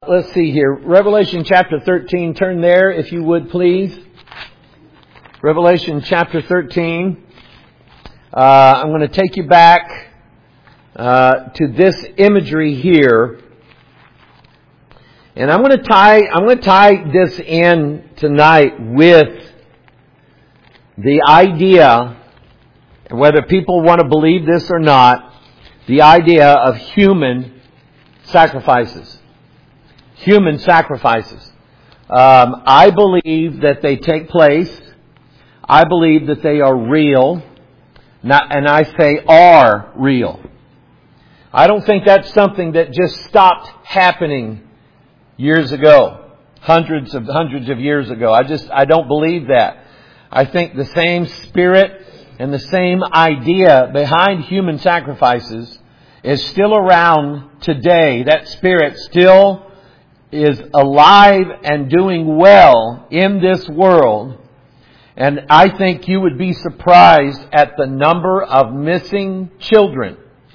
let's see here. Revelation chapter 13. Turn there if you would, please. Revelation chapter 13. I'm going to take you back to this imagery here. And I'm going to tie this in tonight with the idea, whether people want to believe this or not, the idea of human sacrifices. Human sacrifices. I believe that they take place. I believe that they are real. And I say are real. I don't think that's something that just stopped happening years ago. Hundreds of years ago. I don't believe that. I think the same spirit and the same idea behind human sacrifices is still around today. That spirit still is alive and doing well in this world. And I think you would be surprised at the number of missing children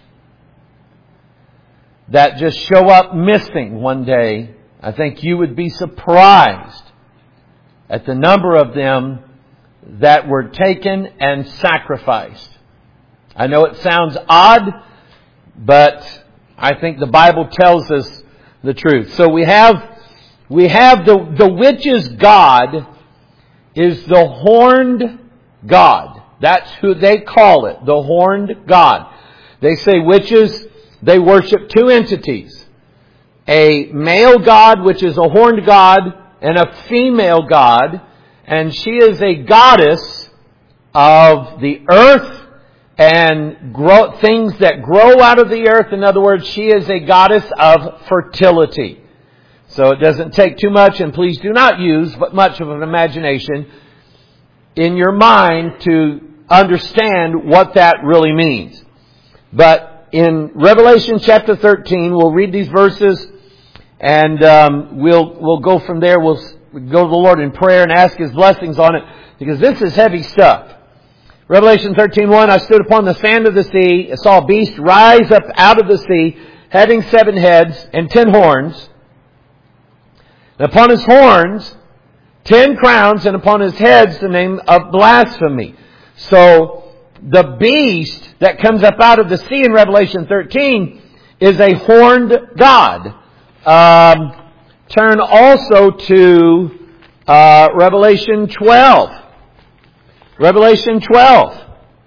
that just show up missing one day. I think you would be surprised at the number of them that were taken and sacrificed. I know it sounds odd, but I think the Bible tells us the truth. So we have the witch's god is the horned god. That's who they call it, the horned god. They say witches, they worship two entities. A male god, which is a horned god, and a female god. And she is a goddess of the earth and things that grow out of the earth. In other words, she is a goddess of fertility. So it doesn't take too much, and please do not use much of an imagination in your mind to understand what that really means. But in Revelation chapter 13, we'll read these verses, and we'll go from there. We'll go to the Lord in prayer and ask His blessings on it, because this is heavy stuff. Revelation 13:1, I stood upon the sand of the sea, I saw a beast rise up out of the sea, having 7 heads and 10 horns. And upon his horns, 10 crowns, and upon his heads the name of blasphemy. So, the beast that comes up out of the sea in Revelation 13 is a horned god. Turn also to Revelation 12. Revelation 12.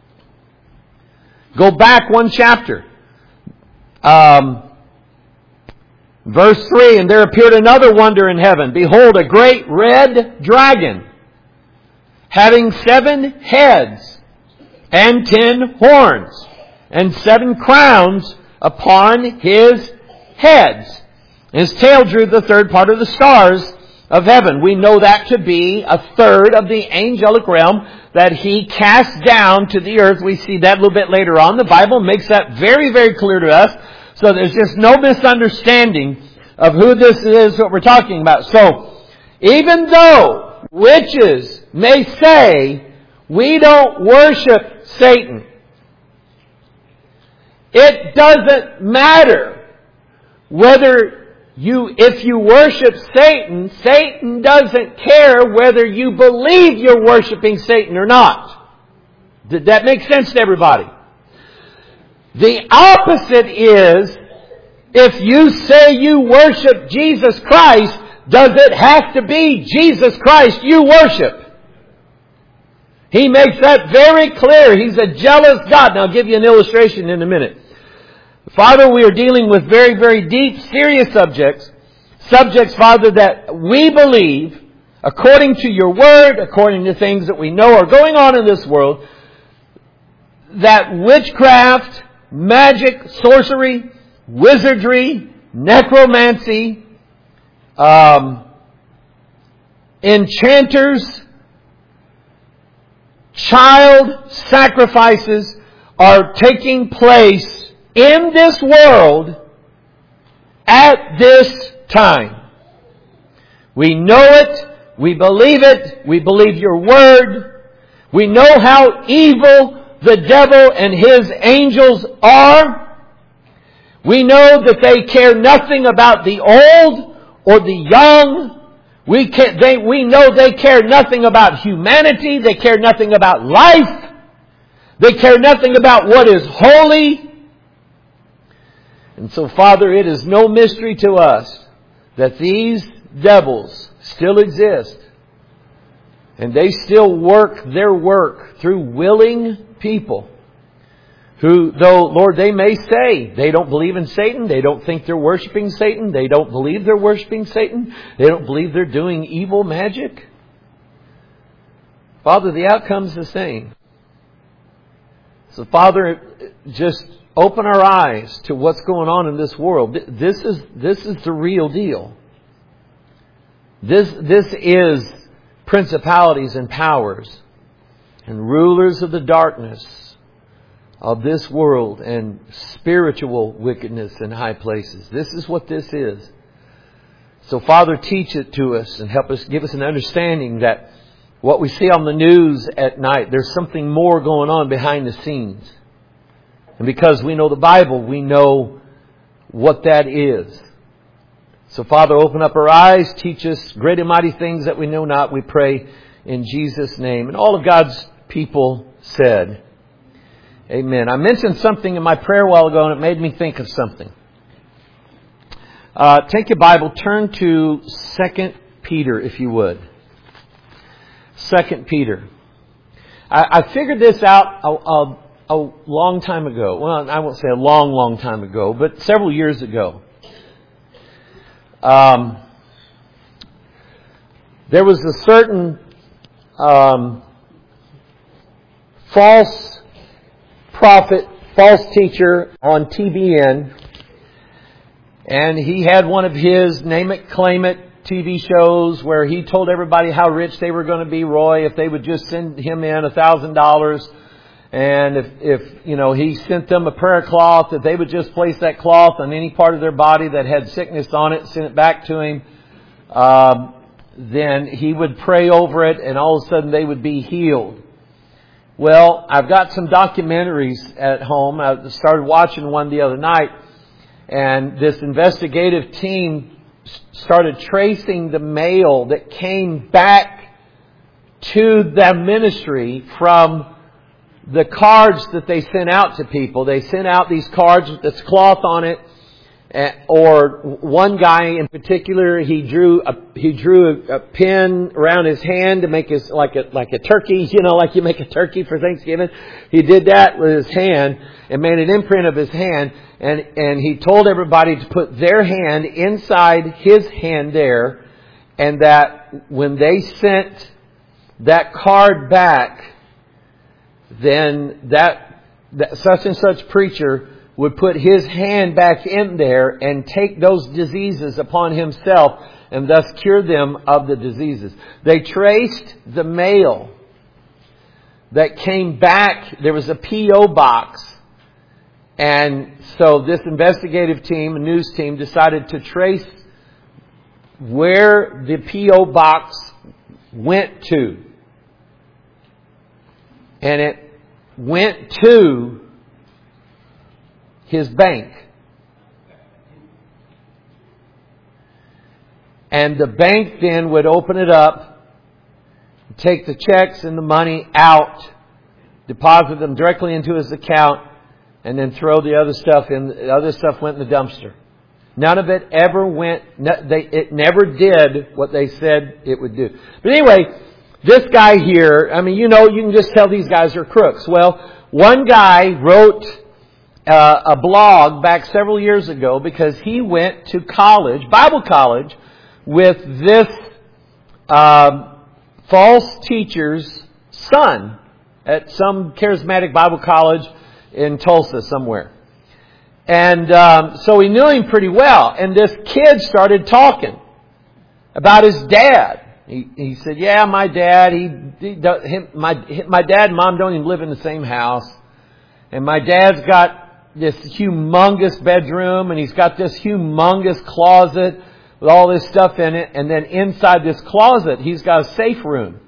Go back one chapter. Verse 3, and there appeared another wonder in heaven. Behold, a great red dragon, having 7 heads and 10 horns, and 7 crowns upon his heads. His tail drew the third part of the stars of heaven. We know that to be a third of the angelic realm that he cast down to the earth. We see that a little bit later on. The Bible makes that very, very clear to us. So there's just no misunderstanding of who this is, what we're talking about. So, even though witches may say, we don't worship Satan, it doesn't matter whether if you worship Satan, Satan doesn't care whether you believe you're worshiping Satan or not. Did that make sense to everybody? The opposite is, if you say you worship Jesus Christ, does it have to be Jesus Christ you worship? He makes that very clear. He's a jealous God. And I'll give you an illustration in a minute. Father, we are dealing with very, very deep, serious subjects. Subjects, Father, that we believe, according to your word, according to things that we know are going on in this world, that witchcraft, magic, sorcery, wizardry, necromancy, enchanters, child sacrifices are taking place in this world at this time. We know it. We believe it. We believe your word. We know how evil the devil and his angels are. We know that they care nothing about the old or the young. We know they care nothing about humanity. They care nothing about life. They care nothing about what is holy. And so, Father, it is no mystery to us that these devils still exist. And they still work their work through willing people who, though, Lord, they may say they don't believe in Satan. They don't think they're worshiping Satan. They don't believe they're worshiping Satan. They don't believe they're doing evil magic. Father, the outcome's the same. So, Father, just open our eyes to what's going on in this world. This is the real deal. This is principalities and powers and rulers of the darkness of this world and spiritual wickedness in high places. This is what this is. So, Father, teach it to us and help us, give us an understanding that what we see on the news at night, there's something more going on behind the scenes. And because we know the Bible, we know what that is. So, Father, open up our eyes, teach us great and mighty things that we know not, we pray in Jesus' name. And all of God's people said, Amen. I mentioned something in my prayer a while ago, and it made me think of something. Take your Bible, turn to 2 Peter, if you would. 2 Peter. I figured this out a long time ago. Well, I won't say a long time ago, but several years ago. There was a certain false prophet, false teacher on TBN, and he had one of his name it, claim it TV shows where he told everybody how rich they were going to be, Roy, if they would just send him in $1,000. And if he sent them a prayer cloth, that they would just place that cloth on any part of their body that had sickness on it, send it back to him. Then he would pray over it, and all of a sudden they would be healed. Well, I've got some documentaries at home. I started watching one the other night, and this investigative team started tracing the mail that came back to the ministry from the cards that they sent out to people. They sent out these cards with this cloth on it, or one guy in particular, he drew a pin around his hand to make his like a turkey, like you make a turkey for Thanksgiving. He did that with his hand and made an imprint of his hand, and he told everybody to put their hand inside his hand there, and that when they sent that card back, then that such and such preacher would put his hand back in there and take those diseases upon himself and thus cure them of the diseases. They traced the mail that came back. There was a P.O. box. And so this investigative team, a news team, decided to trace where the P.O. box went to. And it went to his bank. And the bank then would open it up, take the checks and the money out, deposit them directly into his account, and then throw the other stuff in. The other stuff went in the dumpster. None of it ever went, it never did what they said it would do. But anyway, this guy here, you can just tell these guys are crooks. Well, one guy wrote a blog back several years ago because he went to college, Bible college, with this false teacher's son at some charismatic Bible college in Tulsa somewhere. And so he knew him pretty well. And this kid started talking about his dad. He said, yeah, my dad, my dad and mom don't even live in the same house. And my dad's got this humongous bedroom, and he's got this humongous closet with all this stuff in it. And then inside this closet, he's got a safe room.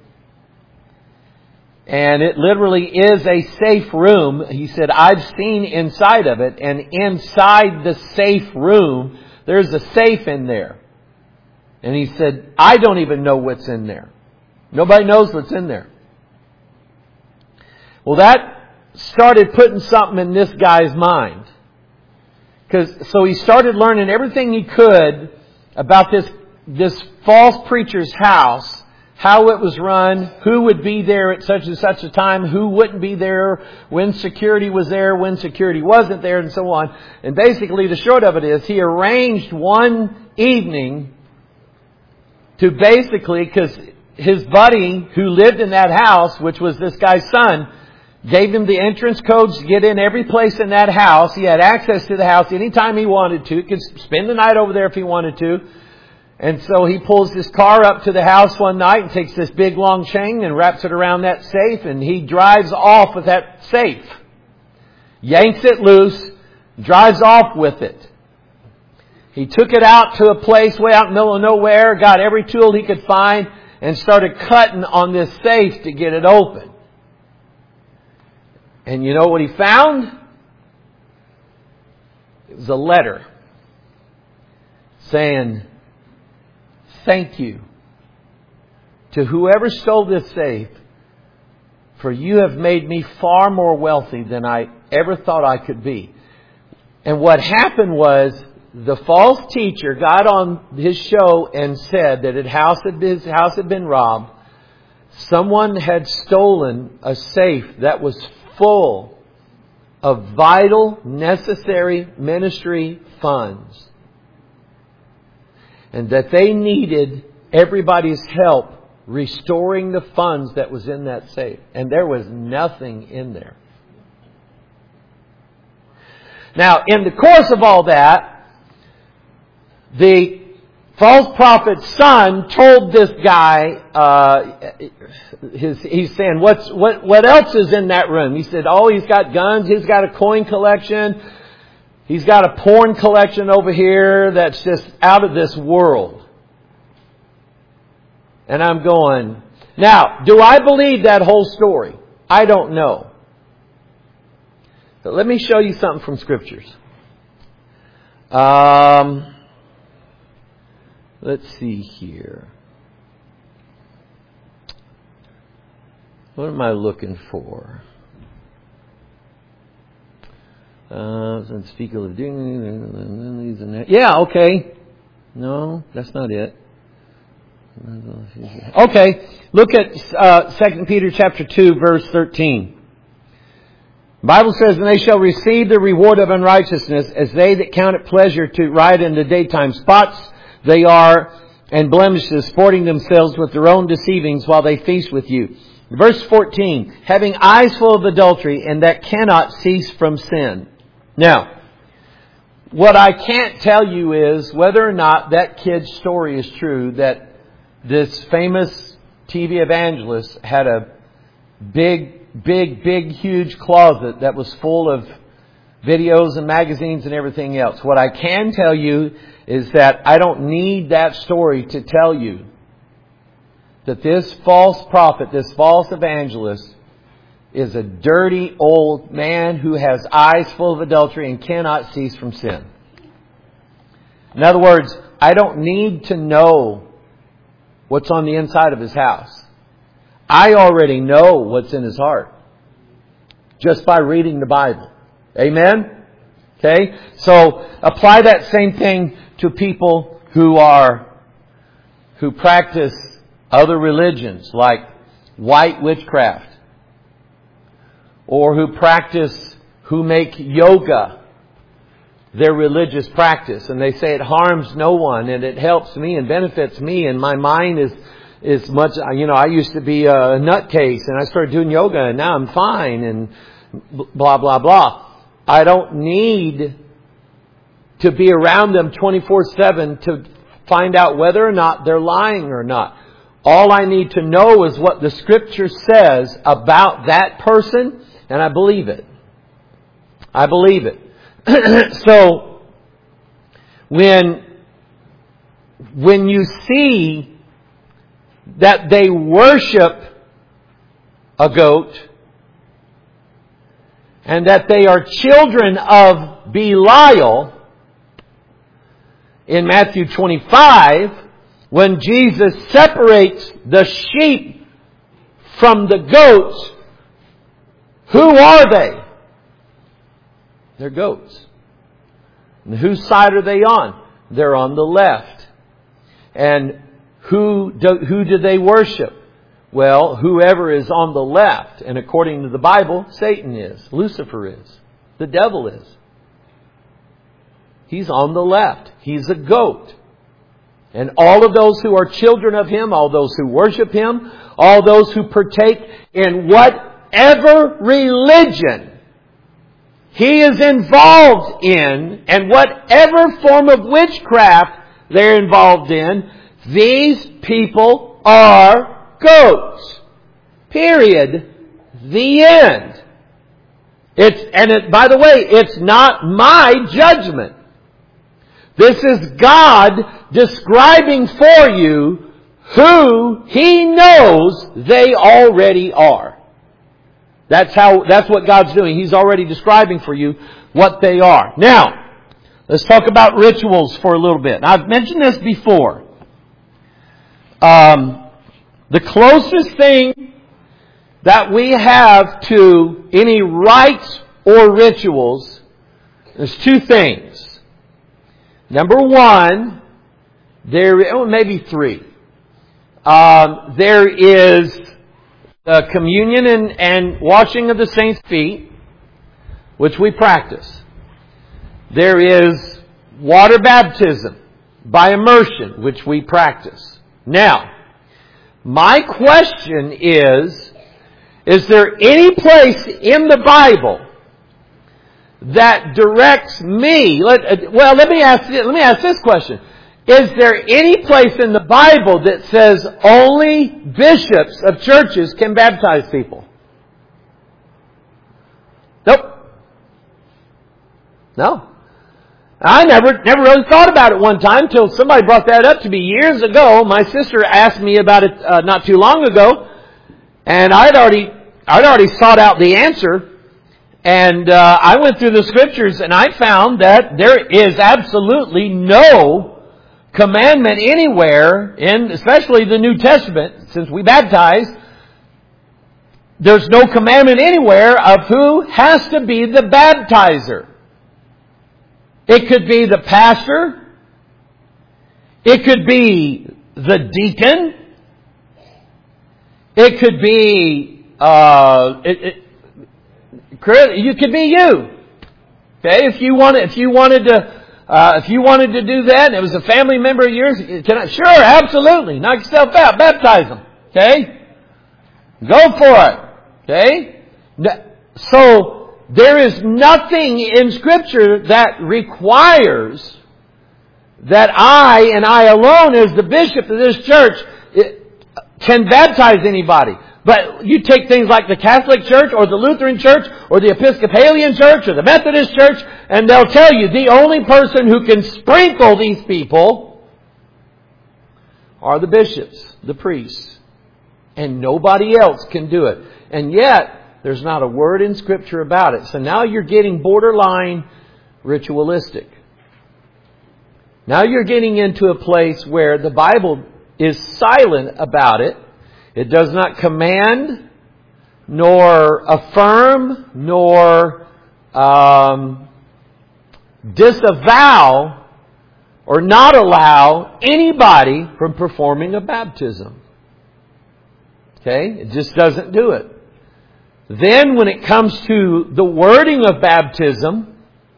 And it literally is a safe room. He said, I've seen inside of it. And inside the safe room, there's a safe in there. And he said, I don't even know what's in there. Nobody knows what's in there. Well, that started putting something in this guy's mind. So he started learning everything he could about this false preacher's house, how it was run, who would be there at such and such a time, who wouldn't be there, when security was there, when security wasn't there, and so on. And basically the short of it is he arranged one evening to basically, because his buddy who lived in that house, which was this guy's son, gave him the entrance codes to get in every place in that house. He had access to the house anytime he wanted to. He could spend the night over there if he wanted to. And so he pulls his car up to the house one night and takes this big long chain and wraps it around that safe, and he drives off with that safe. Yanks it loose, drives off with it. He took it out to a place way out in the middle of nowhere, got every tool he could find, and started cutting on this safe to get it open. And you know what he found? It was a letter saying, thank you to whoever stole this safe, for you have made me far more wealthy than I ever thought I could be. And what happened was the false teacher got on his show and said that his house had been robbed. Someone had stolen a safe that was full of vital, necessary ministry funds. And that they needed everybody's help restoring the funds that was in that safe. And there was nothing in there. Now, in the course of all that, the false prophet's son told this guy, he's saying, what else is in that room? He said, he's got guns, he's got a coin collection, he's got a porn collection over here that's just out of this world. And I'm going, now, do I believe that whole story? I don't know. But let me show you something from Scriptures. Let's see here. What am I looking for? Speak of doing. Yeah, okay. No, that's not it. Okay, look at 2 Peter chapter 2, verse 13. The Bible says, and they shall receive the reward of unrighteousness, as they that count it pleasure to ride in the daytime spots they are, and blemishes, sporting themselves with their own deceivings while they feast with you. Verse 14, having eyes full of adultery, and that cannot cease from sin. Now, what I can't tell you is whether or not that kid's story is true, that this famous TV evangelist had a big, huge closet that was full of videos and magazines and everything else. What I can tell you is that I don't need that story to tell you that this false prophet, this false evangelist, is a dirty old man who has eyes full of adultery and cannot cease from sin. In other words, I don't need to know what's on the inside of his house. I already know what's in his heart just by reading the Bible. Amen? Okay? So apply that same thing to people who practice other religions like white witchcraft, or who make yoga their religious practice, and they say it harms no one and it helps me and benefits me, and my mind is much, I used to be a nutcase and I started doing yoga and now I'm fine and blah, blah, blah. I don't need to be around them 24/7 to find out whether or not they're lying or not. All I need to know is what the Scripture says about that person, and I believe it. I believe it. So, when you see that they worship a goat, and that they are children of Belial, in Matthew 25, When Jesus separates the sheep from the goats, who are they? They're goats. And whose side are they on? They're on the left. And who do they worship? Well, whoever is on the left. And according to the Bible, Satan is. Lucifer is. The devil is. He's on the left. He's a goat. And all of those who are children of Him, all those who worship Him, all those who partake in whatever religion He is involved in, and whatever form of witchcraft they're involved in, these people are goats. Period. The end. By the way, it's not my judgment. This is God describing for you who He knows they already are. That's what God's doing. He's already describing for you what they are. Now, let's talk about rituals for a little bit. I've mentioned this before. The closest thing that we have to any rites or rituals, there's two things. Number one, maybe three. There is the communion and washing of the saints' feet, which we practice. There is water baptism by immersion, which we practice. Now, my question is there any place in the Bible that directs me? Let me ask this question. Is there any place in the Bible that says only bishops of churches can baptize people? Nope. No. I never really thought about it one time until somebody brought that up to me years ago. My sister asked me about it not too long ago, and I'd already sought out the answer. And I went through the Scriptures and I found that there is absolutely no commandment anywhere in, especially the New Testament, since we baptize, there's no commandment anywhere of who has to be the baptizer. It could be the pastor. It could be the deacon. It could be, you could be you. Okay, if you wanted to do that, and it was a family member of yours, sure, absolutely, knock yourself out, baptize them. Okay, go for it. Okay, so there is nothing in Scripture that requires that I and I alone, as the bishop of this church, can baptize anybody. But you take things like the Catholic Church or the Lutheran Church or the Episcopalian Church or the Methodist Church, and they'll tell you the only person who can sprinkle these people are the bishops, the priests. And nobody else can do it. And yet, there's not a word in Scripture about it. So now you're getting borderline ritualistic. Now you're getting into a place where the Bible is silent about it. It does not command, nor affirm, nor disavow, or not allow anybody from performing a baptism. Okay? It just doesn't do it. Then when it comes to the wording of baptism,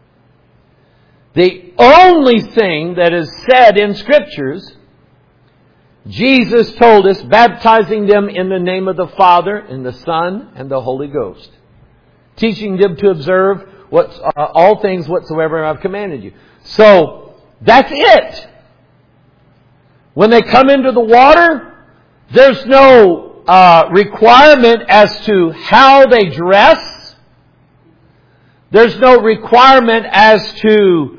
the only thing that is said in Scriptures, Jesus told us, baptizing them in the name of the Father, and the Son, and the Holy Ghost. Teaching them to observe all things whatsoever I've commanded you. So, that's it. When they come into the water, there's no requirement as to how they dress. There's no requirement as to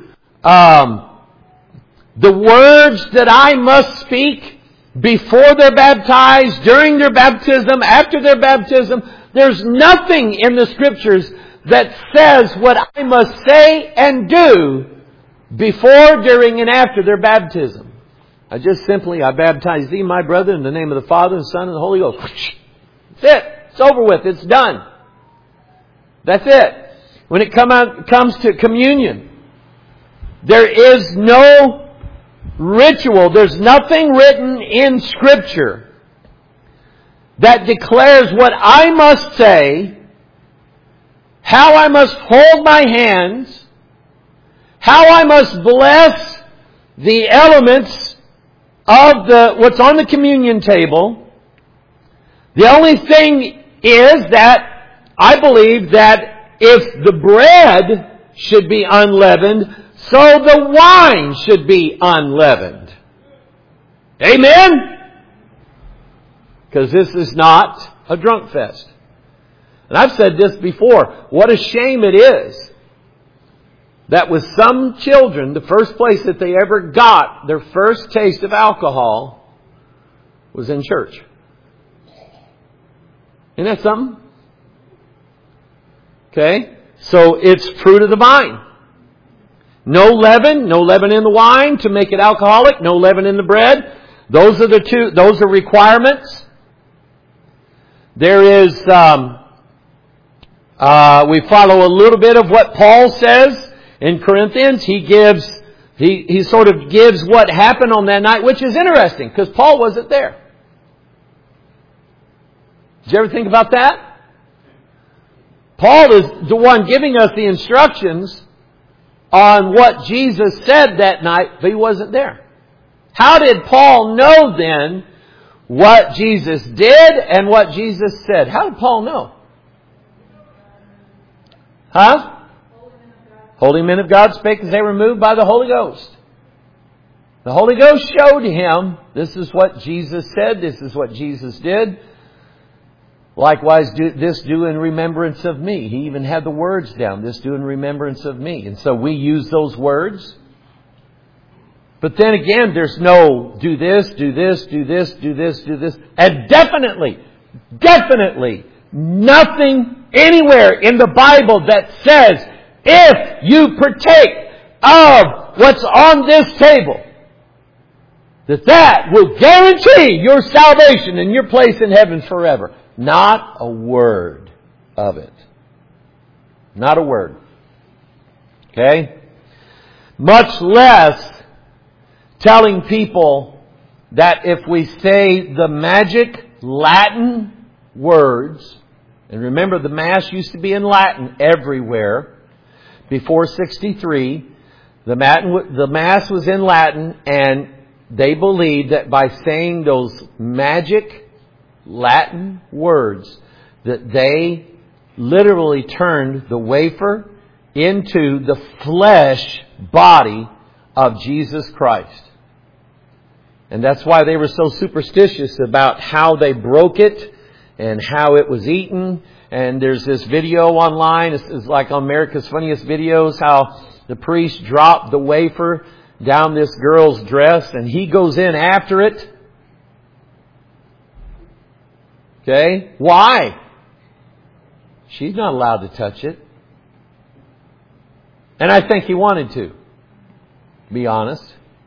the words that I must speak before they're baptized, during their baptism, after their baptism. There's nothing in the Scriptures that says what I must say and do before, during, and after their baptism. I baptize thee, my brother, in the name of the Father, and the Son, and the Holy Ghost. That's it. It's over with. It's done. That's it. When it comes to communion, there is no ritual. There's nothing written in Scripture that declares what I must say, how I must hold my hands, how I must bless the elements of what's on the communion table. The only thing is that I believe that if the bread should be unleavened, so the wine should be unleavened. Amen? Because this is not a drunk fest. And I've said this before. What a shame it is that with some children, the first place that they ever got their first taste of alcohol was in church. Isn't that something? Okay? So it's fruit of the vine. No leaven in the wine to make it alcoholic, no leaven in the bread. Those are requirements. There is, we follow a little bit of what Paul says in Corinthians. He sort of gives what happened on that night, which is interesting because Paul wasn't there. Did you ever think about that? Paul is the one giving us the instructions on what Jesus said that night, but he wasn't there. How did Paul know then what Jesus did and what Jesus said? How did Paul know? Huh? Holy men of God spake as they were moved by the Holy Ghost. The Holy Ghost showed him, this is what Jesus said, this is what Jesus did. Likewise, do in remembrance of me. He even had the words down. This do in remembrance of me. And so we use those words. But then again, there's no do this, do this, do this, do this, do this. And definitely nothing anywhere in the Bible that says if you partake of what's on this table, that will guarantee your salvation and your place in heaven forever. Not a word of it. Not a word. Okay? Much less telling people that if we say the magic Latin words, and remember the Mass used to be in Latin everywhere before 63, the Mass was in Latin, and they believed that by saying those magic Latin words that they literally turned the wafer into the flesh body of Jesus Christ. And that's why they were so superstitious about how they broke it and how it was eaten. And there's this video online, it's like on America's Funniest Videos, how the priest dropped the wafer down this girl's dress and he goes in after it. Okay? Why? She's not allowed to touch it. And I think he wanted to be honest.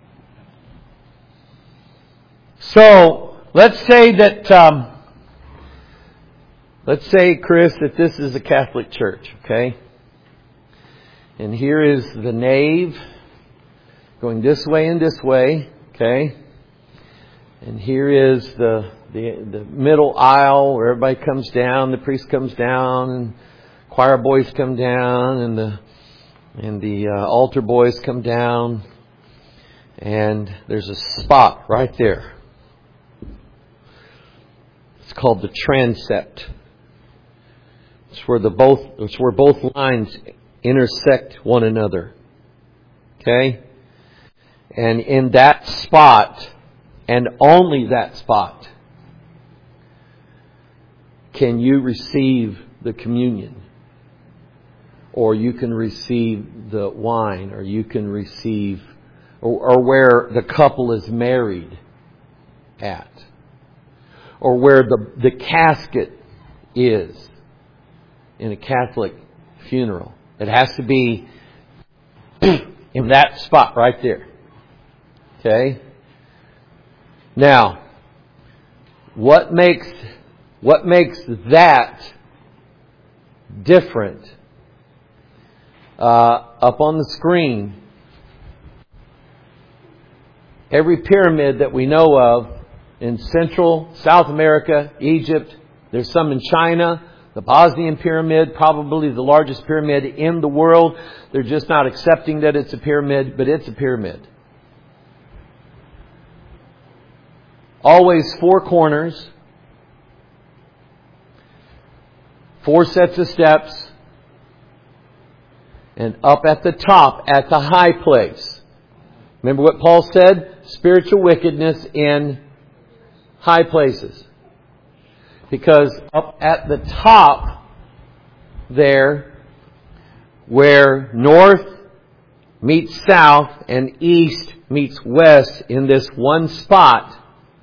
So, let's say, Chris, that this is a Catholic church, okay? And here is the nave going this way and this way, okay? And here is the middle aisle where everybody comes down, the priest comes down, and choir boys come down, and the altar boys come down, and there's a spot right there. It's called the transept. It's where both lines intersect one another. Okay? And in that spot, and only that spot, can you receive the communion. Or you can receive the wine, or you can receive, or where the couple is married at. Or where the casket is in a Catholic funeral. It has to be in that spot right there. Okay? Now, what makes that different? Up on the screen, every pyramid that we know of in Central, South America, Egypt, there's some in China, the Bosnian pyramid, probably the largest pyramid in the world. They're just not accepting that it's a pyramid, but it's a pyramid. Always 4 corners, 4 sets of steps, and up at the top, at the high place. Remember what Paul said? Spiritual wickedness in high places. Because up at the top there, where north meets south and east meets west in this one spot,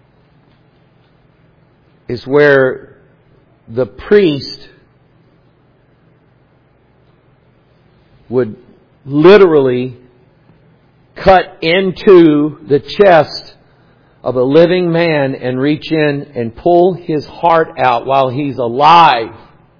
is where the priest would literally cut into the chest of a living man and reach in and pull his heart out while he's alive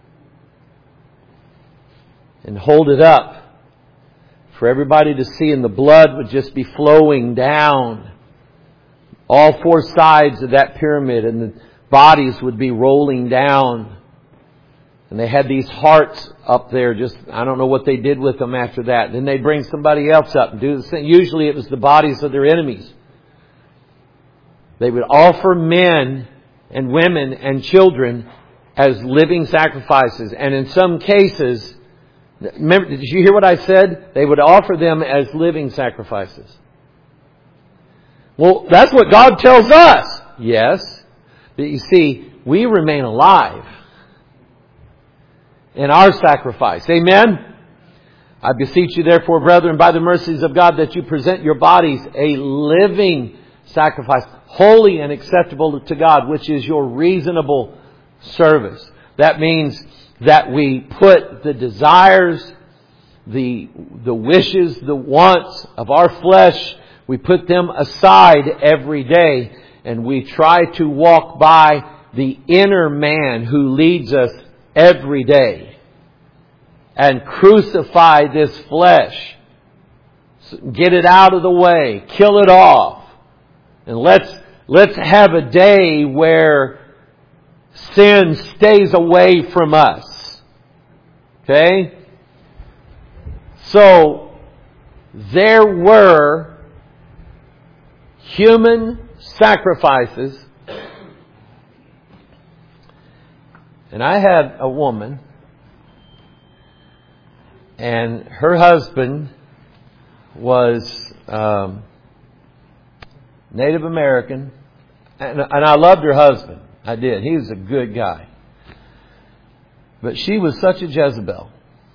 and hold it up for everybody to see, and the blood would just be flowing down all 4 sides of that pyramid, and the bodies would be rolling down. And they had these hearts up there. Just, I don't know what they did with them after that. Then they'd bring somebody else up and do the same. Usually it was the bodies of their enemies. They would offer men and women and children as living sacrifices. And in some cases, remember, did you hear what I said? They would offer them as living sacrifices. Well, that's what God tells us. Yes. But you see, we remain alive in our sacrifice. Amen? I beseech you therefore, brethren, by the mercies of God, that you present your bodies a living sacrifice, holy and acceptable to God, which is your reasonable service. That means that we put the desires, the wishes, the wants of our flesh, we put them aside every day, and we try to walk by the inner man who leads us every day and crucify this flesh. Get it out of the way. Kill it off. And let's have a day where sin stays away from us. Okay? So, there were human sacrifices. And I had a woman, and her husband was Native American, and I loved her husband. I did. He was a good guy. But she was such a Jezebel.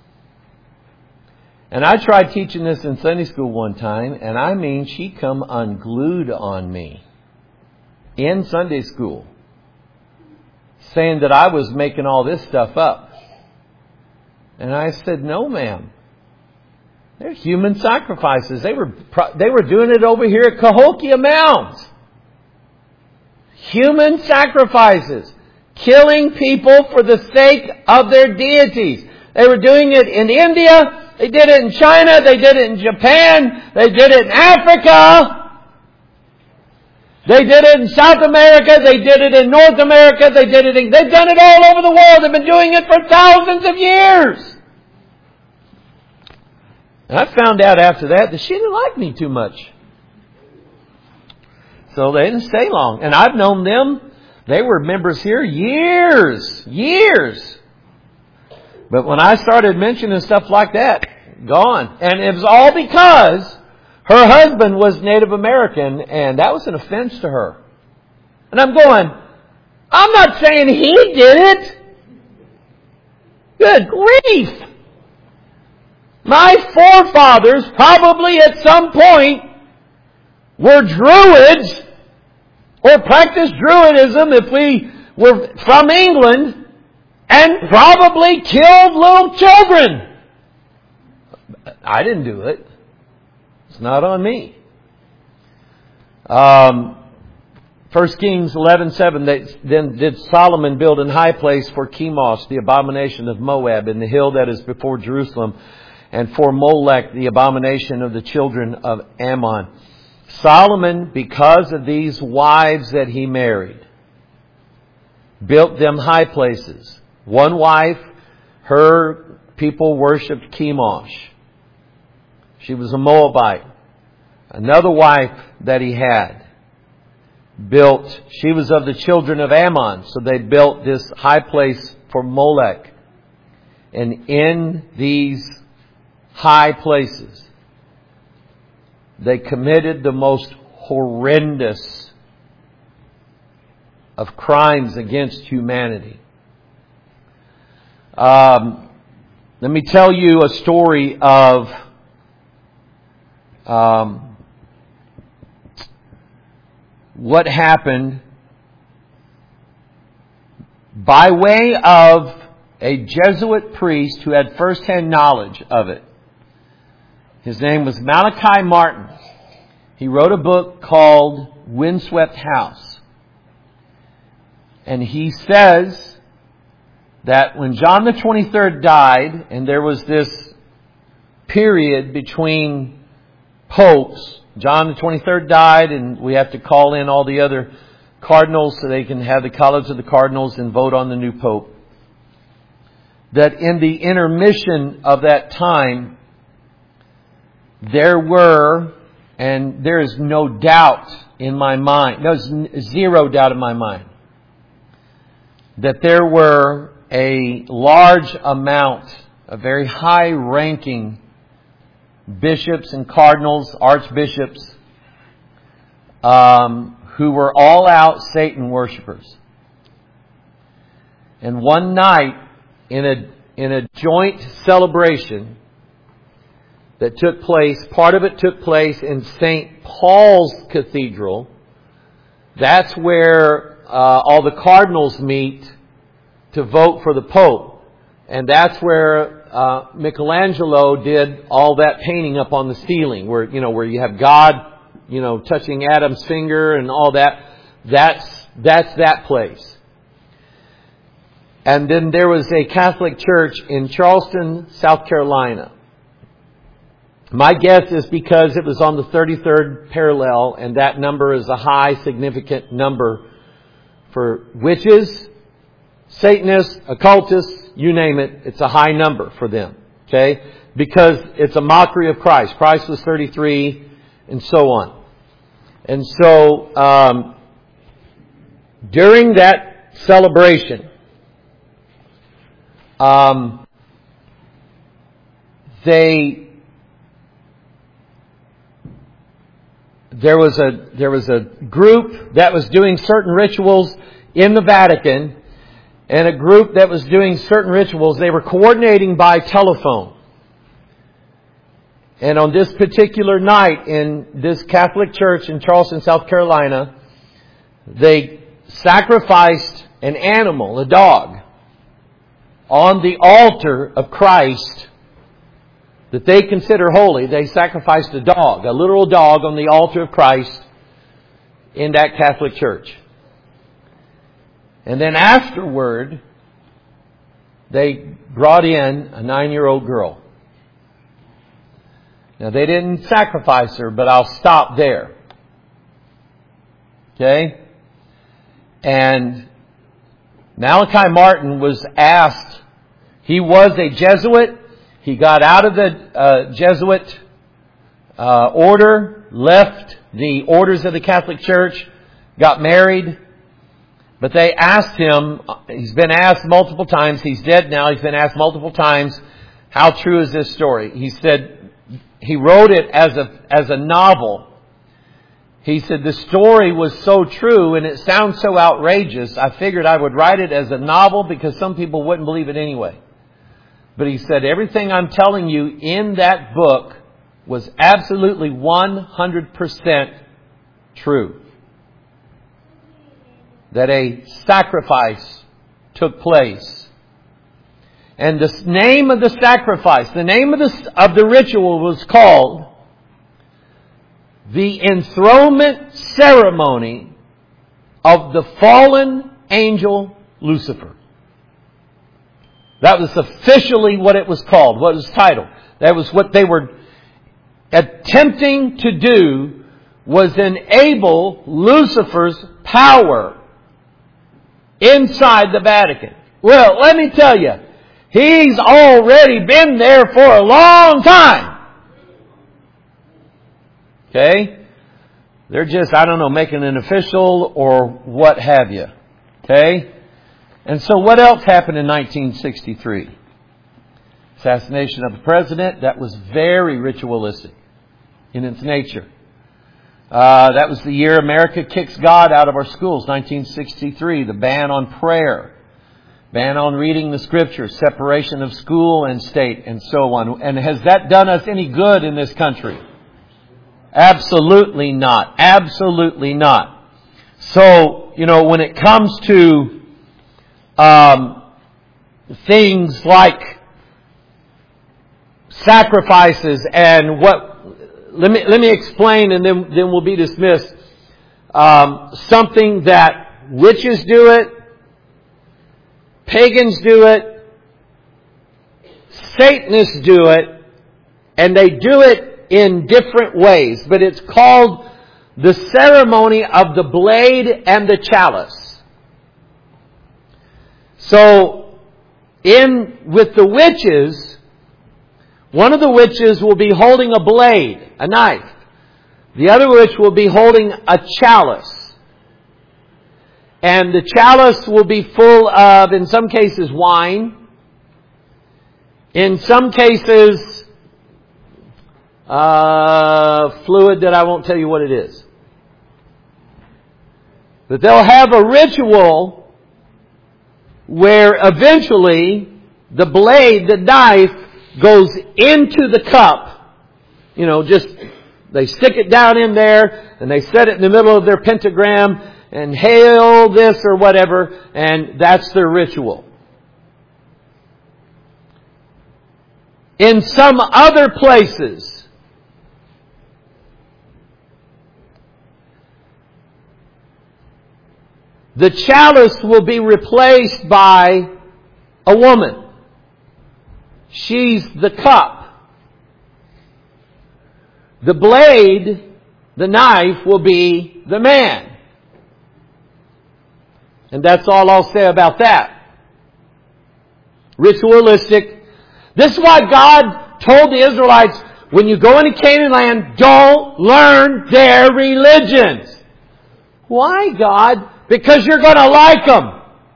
And I tried teaching this in Sunday school one time, and I mean, she come unglued on me in Sunday school, saying that I was making all this stuff up. And I said, no, ma'am. They're human sacrifices. They were doing it over here at Cahokia Mounds. Human sacrifices. Killing people for the sake of their deities. They were doing it in India. They did it in China. They did it in Japan. They did it in Africa. They did it in South America. They did it in North America. They've done it all over the world. They've been doing it for thousands of years. And I found out after that she didn't like me too much. So they didn't stay long. And I've known them. They were members here years. But when I started mentioning stuff like that, gone. And it was all because her husband was Native American, and that was an offense to her. And I'm going, I'm not saying he did it. Good grief. My forefathers probably at some point were Druids or practiced Druidism if we were from England, and probably killed little children. I didn't do it. It's not on me. 1 Kings 11:7, then did Solomon build an high place for Chemosh, the abomination of Moab, in the hill that is before Jerusalem, and for Molech, the abomination of the children of Ammon. Solomon, because of these wives that he married, built them high places. One wife, her people worshipped Chemosh. She was a Moabite. Another wife that he had built, she was of the children of Ammon, so they built this high place for Molech. And in these high places, they committed the most horrendous of crimes against humanity. Let me tell you a story of what happened by way of a Jesuit priest who had first-hand knowledge of it. His name was Malachi Martin. He wrote a book called Windswept House. And he says that when John the 23rd died, and there was this period between popes, John the 23rd died, and we have to call in all the other cardinals so they can have the College of the Cardinals and vote on the new pope. That in the intermission of that time, there were, and there is no doubt in my mind, there's zero doubt in my mind, that there were a large amount of very high-ranking bishops and cardinals, archbishops, who were all-out Satan worshipers. And one night, in a joint celebration that took place, part of it took place in St. Paul's Cathedral. That's where all the cardinals meet to vote for the Pope. And that's where Michelangelo did all that painting up on the ceiling, where you have God, touching Adam's finger and all that. That's that place. And then there was a Catholic church in Charleston, South Carolina. My guess is because it was on the 33rd parallel, and that number is a high, significant number for witches, Satanists, occultists, you name it. It's a high number for them. Okay? Because it's a mockery of Christ. Christ was 33 and so on. And so, during that celebration, there was a group that was doing certain rituals in the Vatican, and a group that was doing certain rituals. They were coordinating by telephone. And on this particular night in this Catholic church in Charleston, South Carolina, they sacrificed an animal, a dog, on the altar of Christ that they consider holy. They sacrificed a dog, a literal dog, on the altar of Christ in that Catholic church. And then afterward, they brought in a 9-year-old girl. Now, they didn't sacrifice her, but I'll stop there. Okay? And Malachi Martin was asked, he was a Jesuit. He got out of the Jesuit order, left the orders of the Catholic Church, got married. But they asked him, he's been asked multiple times, he's dead now, he's been asked multiple times, how true is this story? He said, he wrote it as a novel. He said, the story was so true and it sounds so outrageous, I figured I would write it as a novel because some people wouldn't believe it anyway. But he said, everything I'm telling you in that book was absolutely 100% true. That a sacrifice took place. And the name of the sacrifice, the name of the ritual was called the enthronement ceremony of the fallen angel Lucifer. That was officially what it was called, what it was titled. That was what they were attempting to do, was enable Lucifer's power inside the Vatican. Well, let me tell you, he's already been there for a long time. Okay? They're just, making an official or what have you. Okay? And so what else happened in 1963? Assassination of the president. That was very ritualistic in its nature. That was the year America kicks God out of our schools, 1963. The ban on prayer. Ban on reading the Scriptures. Separation of school and state and so on. And has that done us any good in this country? Absolutely not. Absolutely not. So, when it comes to things like sacrifices and let me explain and then we'll be dismissed. Something that witches do it, pagans do it, Satanists do it, and they do it in different ways. But it's called the ceremony of the blade and the chalice. So, with the witches, one of the witches will be holding a blade, a knife. The other witch will be holding a chalice. And the chalice will be full of, in some cases, wine. In some cases, fluid that I won't tell you what it is. But they'll have a ritual where eventually the blade, the knife, goes into the cup. They stick it down in there and they set it in the middle of their pentagram and hail this or whatever, and that's their ritual. In some other places, the chalice will be replaced by a woman. She's the cup. The blade, the knife, will be the man. And that's all I'll say about that. Ritualistic. This is why God told the Israelites, when you go into Canaan land, don't learn their religions. Why, God? Because you're going to like them.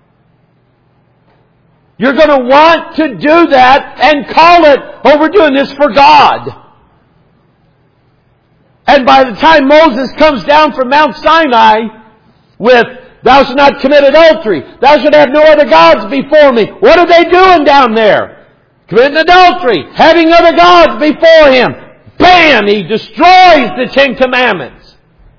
You're going to want to do that and call it, oh, we're doing this for God. And by the time Moses comes down from Mount Sinai with, thou shalt not commit adultery, thou shalt have no other gods before me. What are they doing down there? Committing adultery, having other gods before Him. Bam! He destroys the Ten Commandments.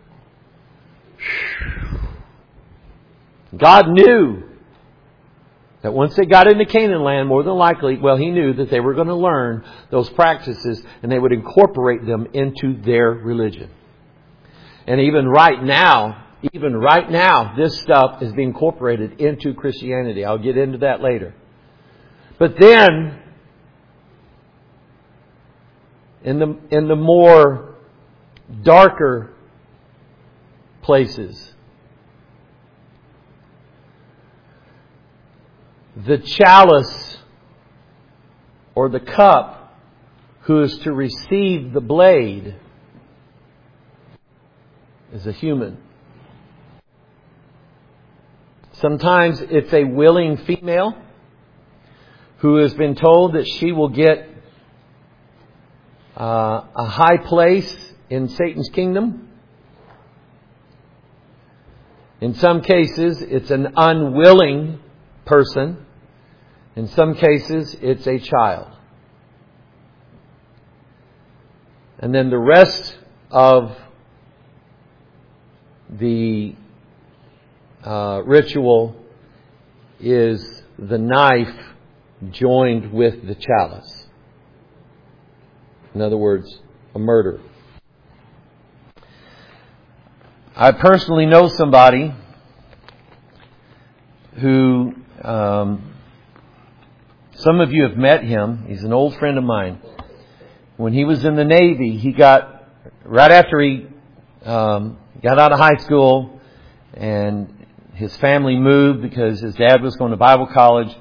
God knew that once they got into Canaan land, more than likely, He knew that they were going to learn those practices and they would incorporate them into their religion. And even right now, this stuff is being incorporated into Christianity. I'll get into that later. But then, in the more darker places, the chalice or the cup who is to receive the blade is a human. Sometimes it's a willing female who has been told that she will get a high place in Satan's kingdom. In some cases, it's an unwilling person. In some cases, it's a child. And then the rest of the ritual is the knife joined with the chalice. In other words, a murder. I personally know somebody who, some of you have met him. He's an old friend of mine. When he was in the Navy, right after he got out of high school, and his family moved because his dad was going to Bible college.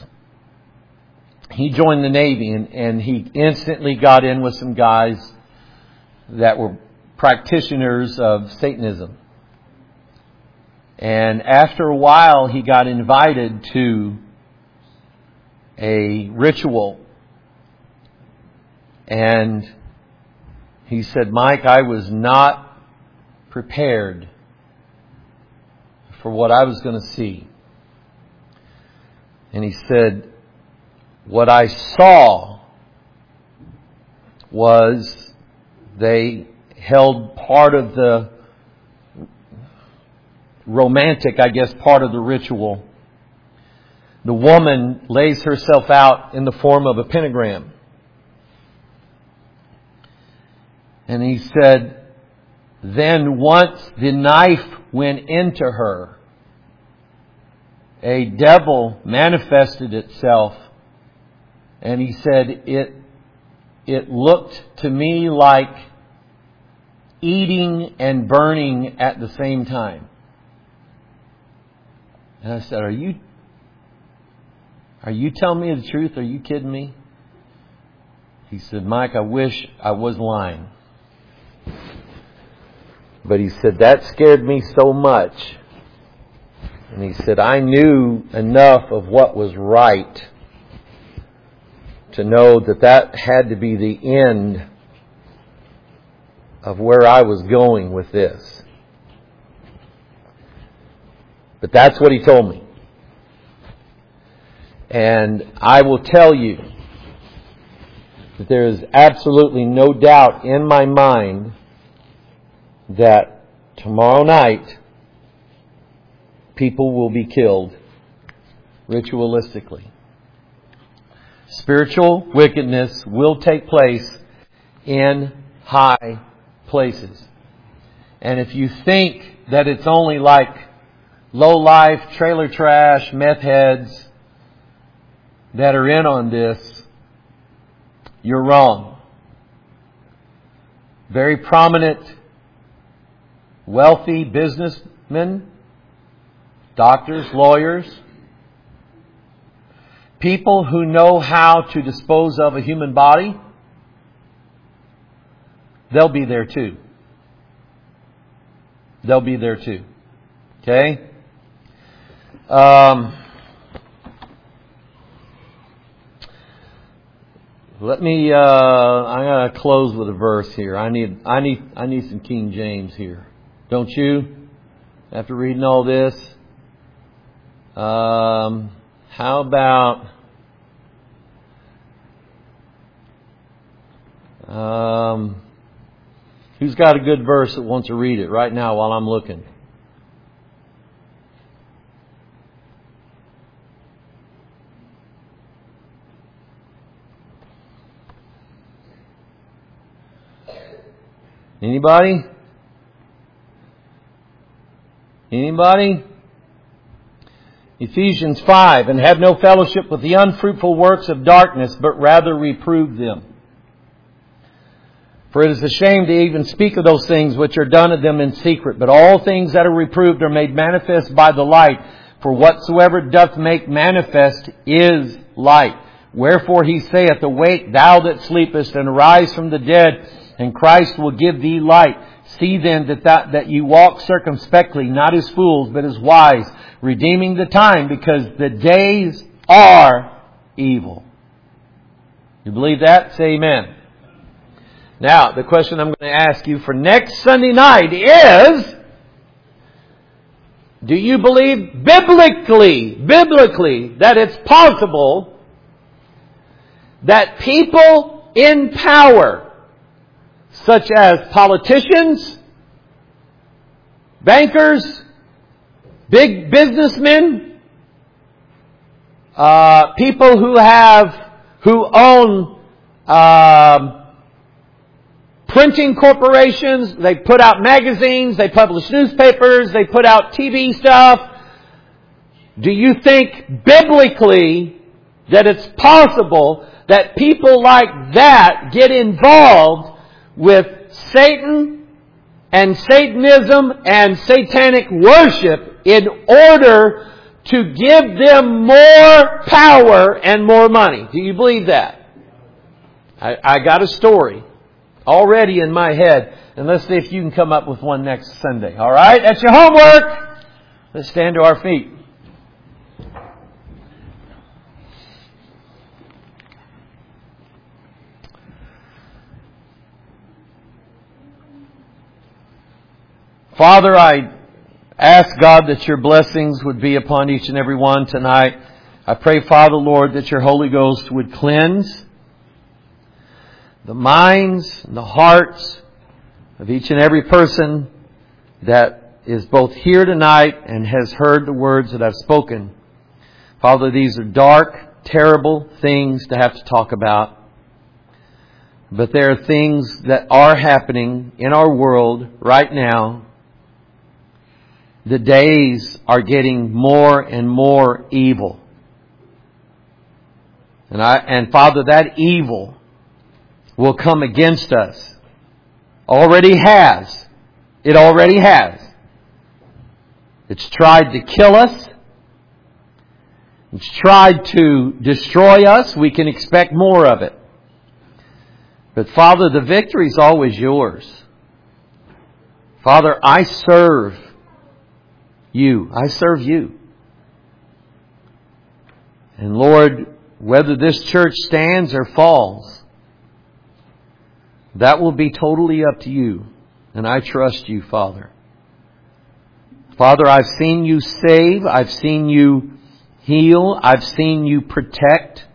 He joined the Navy, and he instantly got in with some guys that were practitioners of Satanism. And after a while, he got invited to a ritual. And he said, "Mike, I was not prepared for what I was going to see." And he said, "What I saw was they held part of the romantic, part of the ritual. The woman lays herself out in the form of a pentagram." And he said, "Then once the knife went into her, a devil manifested itself." And he said, it looked to me like eating and burning at the same time. And I said, Are you telling me the truth? Are you kidding me? He said, "Mike, I wish I was lying." But he said, "That scared me so much." And he said, "I knew enough of what was right to know that had to be the end of where I was going with this." But that's what he told me. And I will tell you that there is absolutely no doubt in my mind that tomorrow night people will be killed ritualistically. Spiritual wickedness will take place in high places. And if you think that it's only like low-life, trailer trash, meth heads that are in on this, you're wrong. Very prominent, wealthy businessmen, doctors, lawyers, people who know how to dispose of a human body, they'll be there too. They'll be there too. Okay? Let me. I'm gonna close with a verse here. I need some King James here. Don't you? After reading all this, how about? Who's got a good verse that wants to read it right now while I'm looking? Anybody? Anybody? Ephesians 5, "And have no fellowship with the unfruitful works of darkness, but rather reprove them. For it is a shame to even speak of those things which are done of them in secret. But all things that are reproved are made manifest by the light. For whatsoever doth make manifest is light. Wherefore he saith, Awake, thou that sleepest, and arise from the dead, and Christ will give thee light. See then that you walk circumspectly, not as fools, but as wise, redeeming the time, because the days are evil." You believe that? Say amen. Now, the question I'm going to ask you for next Sunday night is, do you believe biblically that it's possible that people in power, such as politicians, bankers, big businessmen, people who own printing corporations, they put out magazines, they publish newspapers, they put out TV stuff, Do you think biblically that it's possible that people like that get involved with Satan and Satanism and satanic worship in order to give them more power and more money? Do you believe that? I got a story already in my head. And let's see if you can come up with one next Sunday. All right? That's your homework. Let's stand to our feet. Father, I ask God that your blessings would be upon each and every one tonight. I pray, Father, Lord, that your Holy Ghost would cleanse the minds and the hearts of each and every person that is both here tonight and has heard the words that I've spoken. Father, these are dark, terrible things to have to talk about. But there are things that are happening in our world right now. The days are getting more and more evil. And Father, that evil will come against us. Already has. It already has. It's tried to kill us. It's tried to destroy us. We can expect more of it. But Father, the victory is always yours. Father, I serve you. I serve you. And Lord, whether this church stands or falls, that will be totally up to you. And I trust you, Father. Father, I've seen you save. I've seen you heal. I've seen you protect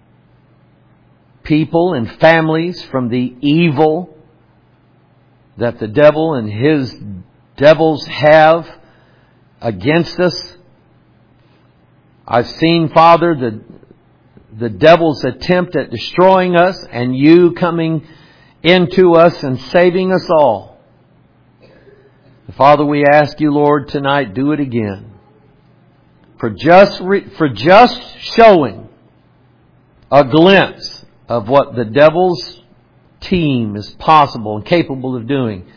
people and families from the evil that the devil and his devils have against us. I've seen, Father, the devil's attempt at destroying us and you coming into us and saving us all. Father, we ask you, Lord, tonight, do it again. For just showing a glimpse of what the devil's team is possible and capable of doing.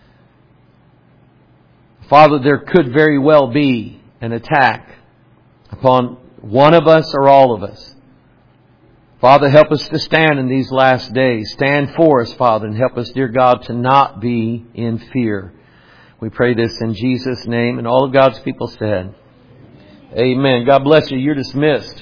Father, there could very well be an attack upon one of us or all of us. Father, help us to stand in these last days. Stand for us, Father, and help us, dear God, to not be in fear. We pray this in Jesus' name, and all of God's people said, Amen. God bless you. You're dismissed.